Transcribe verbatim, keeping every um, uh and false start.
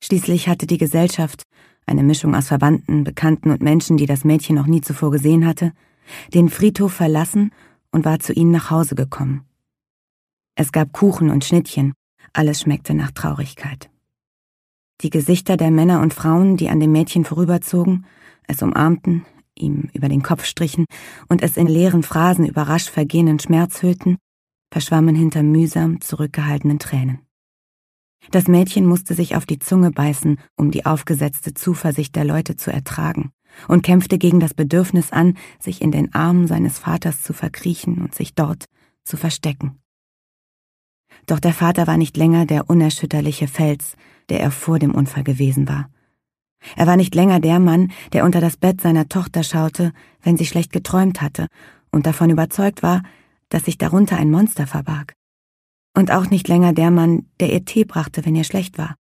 Schließlich hatte die Gesellschaft, eine Mischung aus Verwandten, Bekannten und Menschen, die das Mädchen noch nie zuvor gesehen hatte, den Friedhof verlassen und war zu ihnen nach Hause gekommen. Es gab Kuchen und Schnittchen, alles schmeckte nach Traurigkeit. Die Gesichter der Männer und Frauen, die an dem Mädchen vorüberzogen, es umarmten, ihm über den Kopf strichen und es in leeren Phrasen über rasch vergehenden Schmerz hüllten, verschwammen hinter mühsam zurückgehaltenen Tränen. Das Mädchen musste sich auf die Zunge beißen, um die aufgesetzte Zuversicht der Leute zu ertragen, und kämpfte gegen das Bedürfnis an, sich in den Armen seines Vaters zu verkriechen und sich dort zu verstecken. Doch der Vater war nicht länger der unerschütterliche Fels, der er vor dem Unfall gewesen war. Er war nicht länger der Mann, der unter das Bett seiner Tochter schaute, wenn sie schlecht geträumt hatte und davon überzeugt war, dass sich darunter ein Monster verbarg. Und auch nicht länger der Mann, der ihr Tee brachte, wenn ihr schlecht war.